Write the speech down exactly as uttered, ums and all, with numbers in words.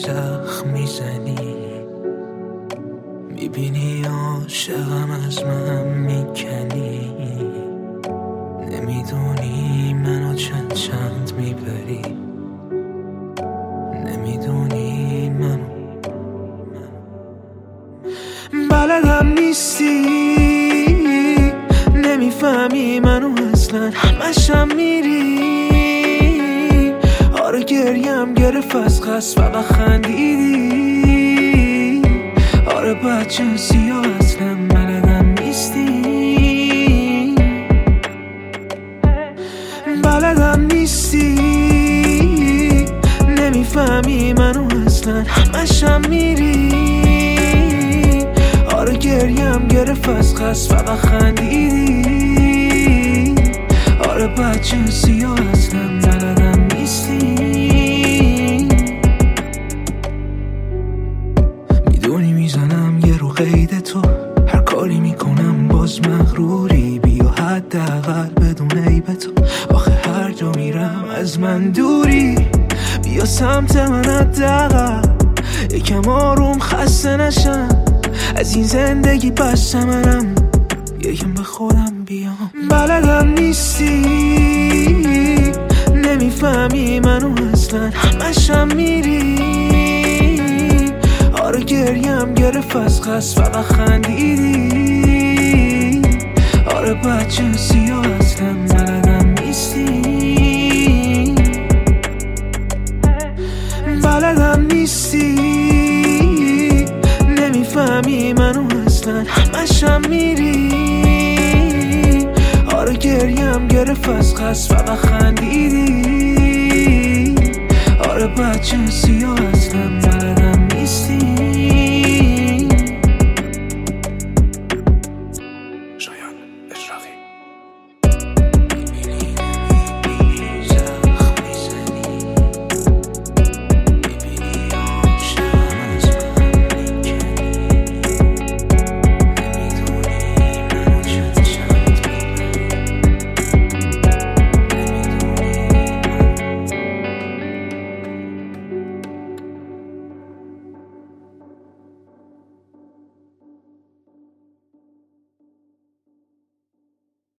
زخم میزنی، میبینی عاشقم از من میکنی، نمیدونی منو چند چند میبری، نمیدونی منو بلدم نیستی، نمیفهمی منو اصلا، همشم میری. آره گریم گرفت از خست فقط خندیدی. آره بچه سیاه اصلا بلدم نیستی، بلدم نیستی، نمیفهمی منو اصلا، همشم میری. آره گریم گرفت از خست فقط خندیدی. آره بچه سیاه اصلا بلدم نیستی. میدونی میزنم یه رو قید تو، هر کاری میکنم باز مغروری. بیا حداقل بدون عیب تو، آخه هر جا میرم از من دوری. بیا سمت من حداقل یکم آروم خسته نشم از این زندگی، بس منم یکم به خودم بیام. بلدم نیستی، نمیفهمی منو اصلا، همشم میری. آره گریم گرفت از خست فقط خندیدی. آره بچه سیاه اصلا بلدم نیستی، بلدم نیستی، نمیفهمی منو اصلا، همشم میری. آره گریم گرفت از خست فقط خندیدی. آره بچه سیاه